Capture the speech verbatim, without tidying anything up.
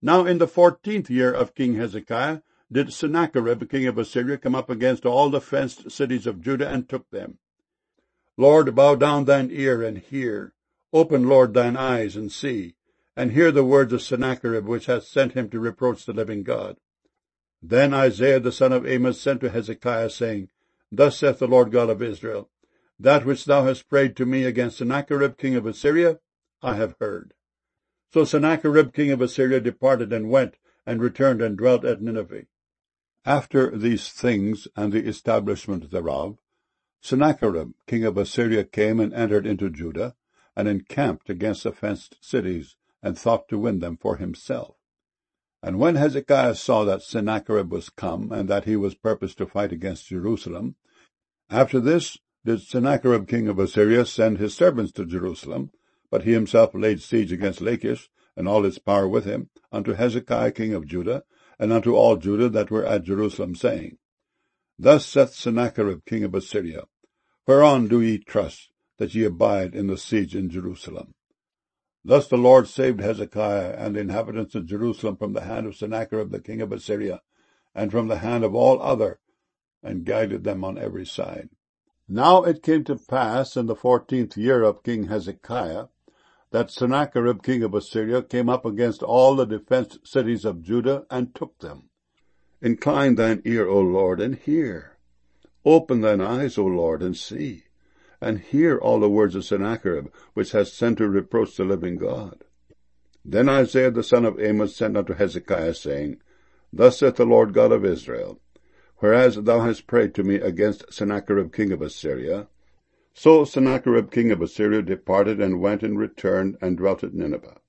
Now in the fourteenth year of King Hezekiah did Sennacherib king of Assyria come up against all the fenced cities of Judah, and took them. Lord, bow down thine ear, and hear. Open, Lord, thine eyes, and see, and hear the words of Sennacherib, which hath sent him to reproach the living God. Then Isaiah the son of Amos sent to Hezekiah, saying, Thus saith the Lord God of Israel, That which thou hast prayed to me against Sennacherib king of Assyria, I have heard. So Sennacherib king of Assyria departed, and went, and returned, and dwelt at Nineveh. After these things, and the establishment thereof, Sennacherib king of Assyria came and entered into Judah, and encamped against the fenced cities, and thought to win them for himself. And when Hezekiah saw that Sennacherib was come, and that he was purposed to fight against Jerusalem, after this did Sennacherib king of Assyria send his servants to Jerusalem, but he himself laid siege against Lachish, and all his power with him, unto Hezekiah king of Judah, and unto all Judah that were at Jerusalem, saying, Thus saith Sennacherib king of Assyria, Whereon do ye trust, that ye abide in the siege in Jerusalem? Thus the Lord saved Hezekiah and the inhabitants of Jerusalem from the hand of Sennacherib the king of Assyria, and from the hand of all other, and guided them on every side. Now it came to pass in the fourteenth year of King Hezekiah, that Sennacherib king of Assyria came up against all the defenced cities of Judah, and took them. Incline thine ear, O Lord, and hear. Open thine eyes, O Lord, and see, and hear all the words of Sennacherib, which hast sent to reproach the living God. Then Isaiah the son of Amos sent unto Hezekiah, saying, Thus saith the Lord God of Israel, Whereas thou hast prayed to me against Sennacherib king of Assyria, so Sennacherib king of Assyria departed, and went and returned, and dwelt at Nineveh.